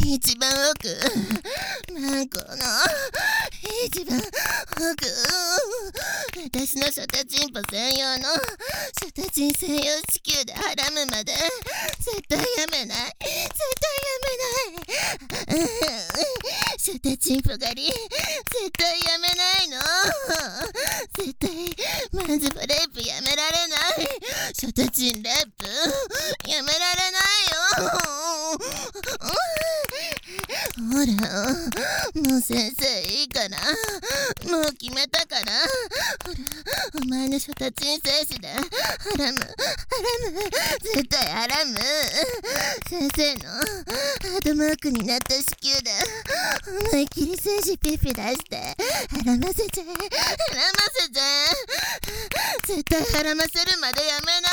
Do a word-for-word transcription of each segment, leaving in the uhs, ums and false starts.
一番奥、マンコの一番奥、私のショタチンポ専用のショタチン専用子宮ではらむまで絶対やめない、絶対やめない、ショタチンポ狩り絶対やめないの、絶対マンズボレイプやめられない、ショタチンレイプやめられないよ。ほら、もう先生いいから、もう決めたから、ほら、お前のショタチン精子でハラム、ハラム、絶対ハラム、先生のハードマークになった子宮で思いっきり精子ピッピ出してハラませちゃえ、ハラませちゃえ、絶対ハラませるまでやめない。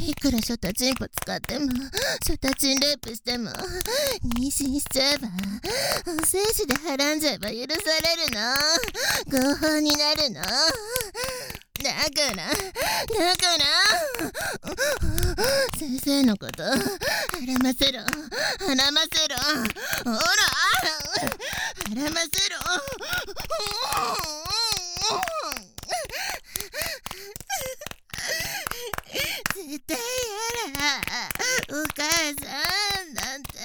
いくらショタチンポ使っても、ショタチンレイプしても、妊娠しちゃえば、精子ではらんじゃえば許されるの、合法になるの。だからだから先生のことはらませろ、はらませろ、ほらはらませろ。絶対やら、お母さんなんて。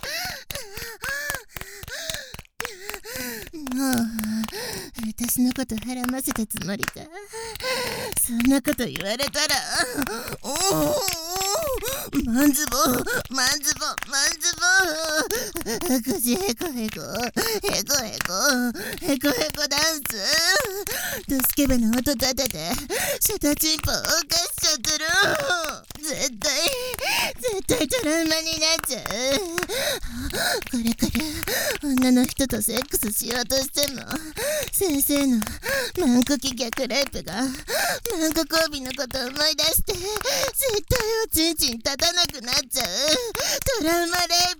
もう私のことはらませたつもりか。そんなこと言われたら、おおマンズボマンズボマンズボ口へこへこへこへこへこへこダンス、ドスケベの音立ててショタチンポを犯しちゃってる。絶対絶対トラウマになっちゃう。これから女の人とセックスしようとしても、先生のマンコキ逆レイプがマンコ交尾のことを思い出して絶対おちんちん立たなくなっちゃう。トラウマレイ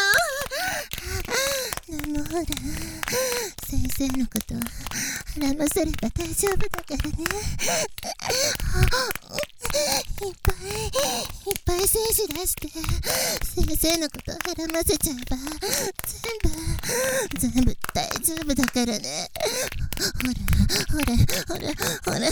プ。でもほら、先生のことはらませれば大丈夫だからね。いっぱいいっぱい精子出して先生のことはらませちゃえば全部全部大丈夫だからね。ほらほらほらほらほら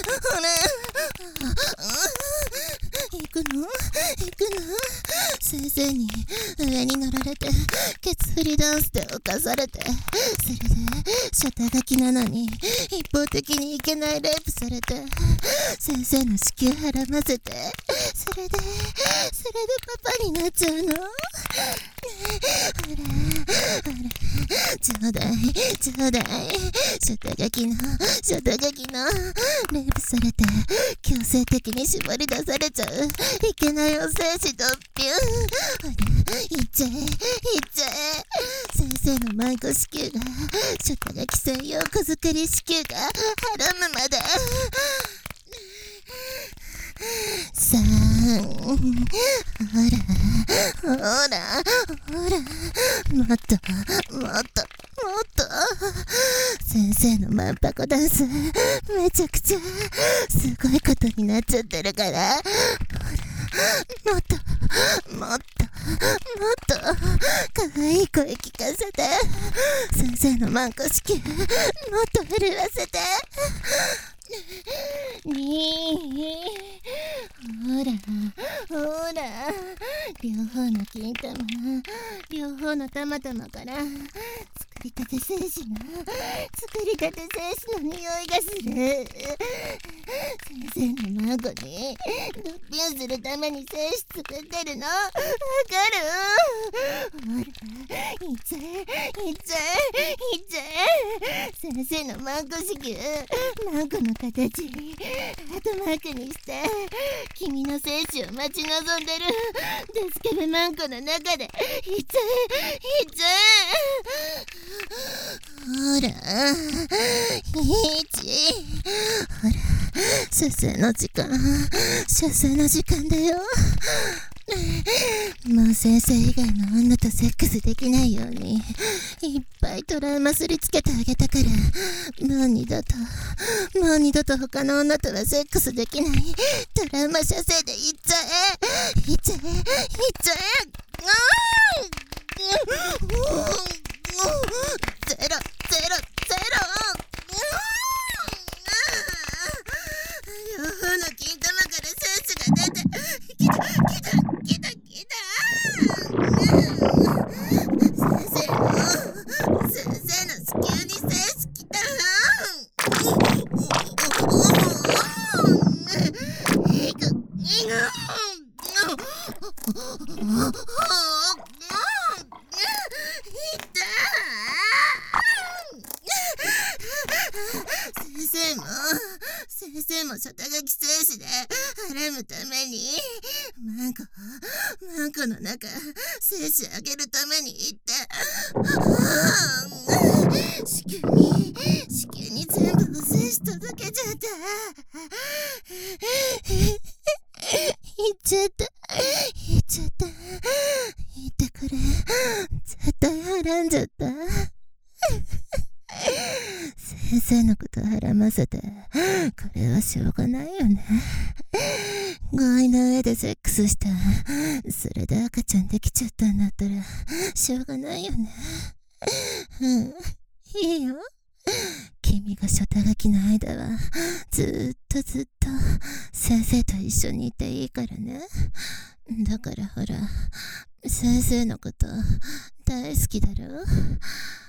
行くの行くの先生に上に乗られてケツ振りダンスで犯されて、それでショタ書きなのに一方的にいけないレイプされて、先生の子宮はらませて、それでそれでパパになっちゃうの。ほらほらちょうだいちょうだい、ショタ書きのショタ書きのレイプされて強制的に絞り出されちゃういけないお精子ドッピュン。ほらいっちゃえいっちゃえ、先生のマンコ子宮がショタ書き専用子作り子宮がはらむまで。さん、ほらほらほら、もっともっともっと先生のマンパコダンスめちゃくちゃすごいことになっちゃってるから、ほらもっともっともっと可愛い声聞かせて、先生のマンコ子宮もっと震わせて。にほらほら、両方の金玉両方の玉々から作りたて精子の作りたて精子の匂いがする。先生の孫にドッピンするために精子作ってるのわかる？ほらいっちゃえいっちゃえいっちゃえ、先生のマンコ子宮マンコの形ハートマークにして君の精子を待ち望んでるデスケベマンコの中でいっちゃえいっちゃえ。ほらいちほら射精の時間射精の時間だよ。もう先生以外の女とセックスできないようにいっぱいトラウマすりつけてあげたから、もう二度ともう二度と他の女とはセックスできないトラウマ射精でいっちゃえいっちゃえいっちゃえ。うんも初手書き精子で払むためにマンコマンコの中精子あげるために行って子宮に子宮に全部精子届けちゃった。言っちゃった言っちゃった言ってくれ絶対払んじゃった先生のことはらませてこれはしょうがないよね。合意の上でセックスしたそれで赤ちゃんできちゃったんだったらしょうがないよね。うんいいよ君が初手書きの間はずーっとずっと先生と一緒にいていいからね。だからほら先生のこと大好きだろ。